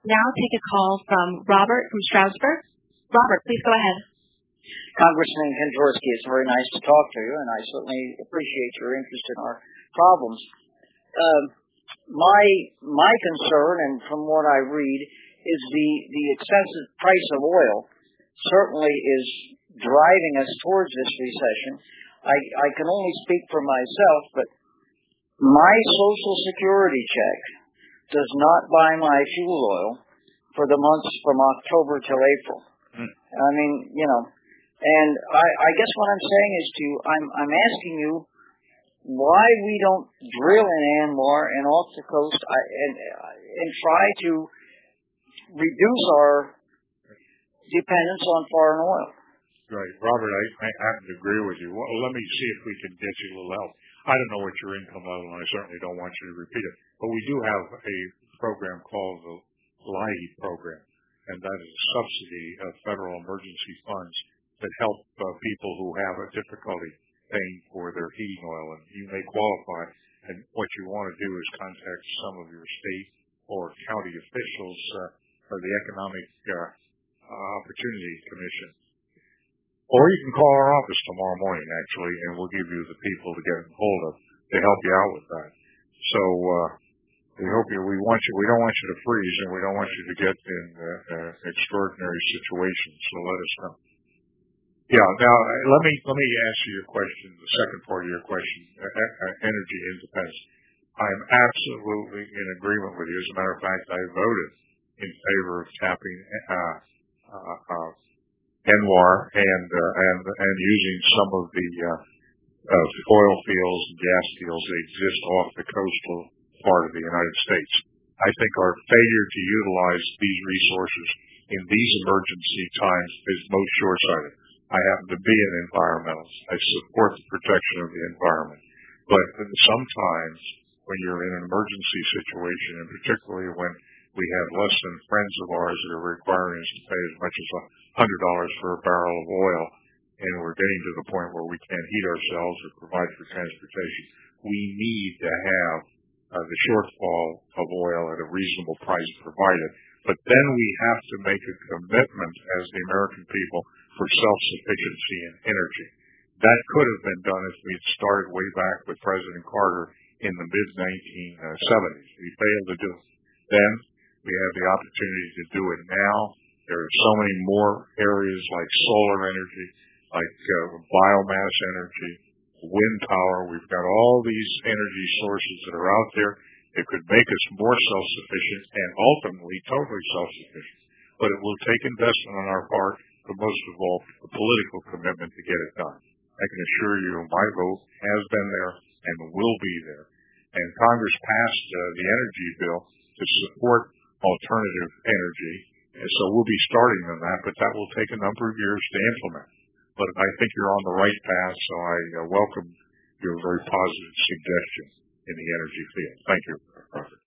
now take a call from Robert from Stroudsburg. Robert, please go ahead. Congressman Kantorsky, it's very nice to talk to you, and I certainly appreciate your interest in our problems. My concern, and from what I read, is the excessive price of oil certainly is driving us towards this recession. I can only speak for myself, but my Social Security check does not buy my fuel oil for the months from October till April. I mean, and I guess what I'm saying is I'm asking you why we don't drill in ANWR and off the coast and try to reduce our dependence on foreign oil. Right. Robert, I happen to agree with you. Well, let me see if we can get you a little help. I don't know what your income level, and I certainly don't want you to repeat it, but we do have a program called the LIHEAP program, and that is a subsidy of federal emergency funds that help people who have a difficulty paying for their heating oil, and you may qualify. And what you want to do is contact some of your state or county officials or the Economic Opportunity Commission. Or you can call our office tomorrow morning, actually, and we'll give you the people to get hold of to help you out with that. So we don't want you to freeze, and we don't want you to get in extraordinary situations. So let us know. Yeah. Now let me answer your question. The second part of your question, energy independence. I am absolutely in agreement with you. As a matter of fact, I voted in favor of tapping ANWR and using some of the oil fields and gas fields that exist off the coastal part of the United States. I think our failure to utilize these resources in these emergency times is most short-sighted. I happen to be an environmentalist. I support the protection of the environment. But sometimes when you're in an emergency situation, and particularly when we have less than friends of ours that are requiring us to pay as much as $100 for a barrel of oil, and we're getting to the point where we can't heat ourselves or provide for transportation, we need to have the shortfall of oil at a reasonable price provided. But then we have to make a commitment as the American people for self-sufficiency in energy. That could have been done if we'd started way back with President Carter in the mid-1970s. We failed to do it then. We have the opportunity to do it now. There are so many more areas like solar energy, like biomass energy, wind power. We've got all these energy sources that are out there that could make us more self-sufficient and ultimately totally self-sufficient. But it will take investment on our part, but most of all, the political commitment to get it done. I can assure you my vote has been there and will be there. And Congress passed the energy bill to support alternative energy. And so we'll be starting on that, but that will take a number of years to implement. But I think you're on the right path, so I welcome your very positive suggestion in the energy field. Thank you, Robert.